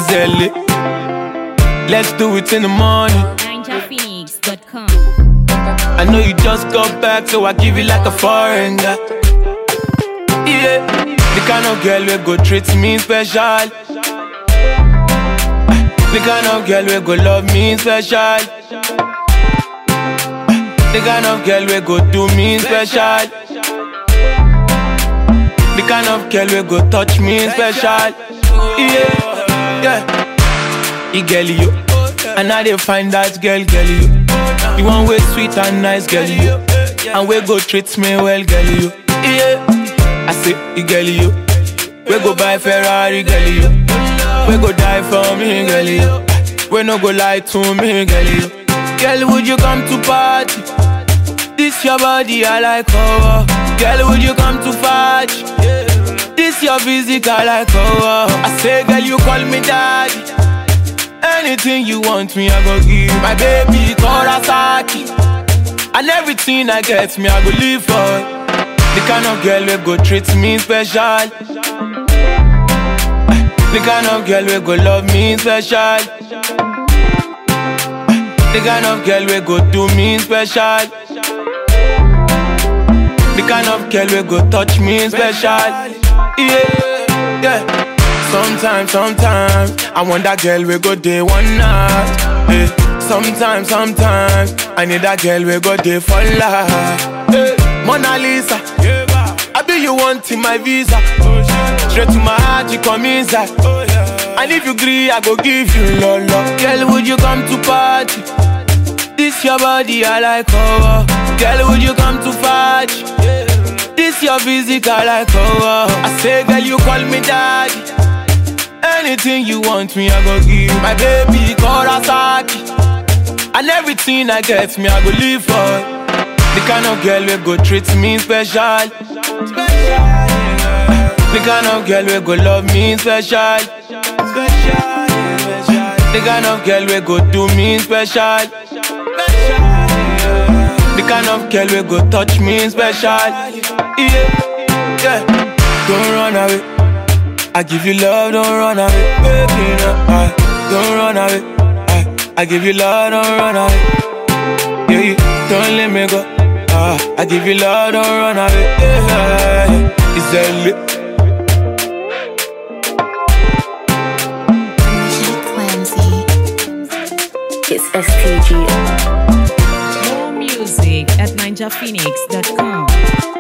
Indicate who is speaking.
Speaker 1: Easily. Let's do it in the morning.
Speaker 2: NinjaPhoenix.com.
Speaker 1: I know you just got back, so I give you like a foreign guy. Yeah, the kind of girl we go treat me special. The kind of girl we go love me special. The kind of girl we go do me special. The kind of girl we go touch me special. Yeah, yeah. Girl you, and I dey find that girl you. You want way sweet and nice girl you, and we go treat me well girl you. Yeah, I say girl you, we go buy Ferrari girl you, we go die for me girl you, we no go lie to me girl you. Girl would you come to party? This your body I like oh. Girl would you come to party? This your physical I like oh. I say girl you call me daddy. Anything you want me, I go give. My baby Kawasaki, and everything I get me, I go live for. The kind of girl we go treat me special. The kind of girl we go love me special. The kind of girl we go do me special. The kind of girl we go touch me special. Yeah, yeah. Sometimes, I want that girl we go day one night. Hey. Sometimes, I need that girl we go day for life. Hey. Mona Lisa, I be you wanting my visa. Straight to my heart, you come inside. And if you agree, I go give you lolo. Girl, would you come to party? This your body, I like oh. Girl, would you come to party? This your physical, I like oh. I say, girl, you call me daddy. Anything you want me, I go give. My baby Kawasaki, and everything I get me, I go live for. The kind of girl we go treat me special. The kind of girl we go love me special. The kind of girl we go do me special. The kind of girl we go touch me special. Yeah, yeah. Don't run away, I give you love, don't run away, baby, no, don't run away, I give you love, don't run away, yeah, don't let me go, I give you love, don't run away, yeah, it's early.
Speaker 3: It's STG.
Speaker 2: More music at NinjaPhoenix.com.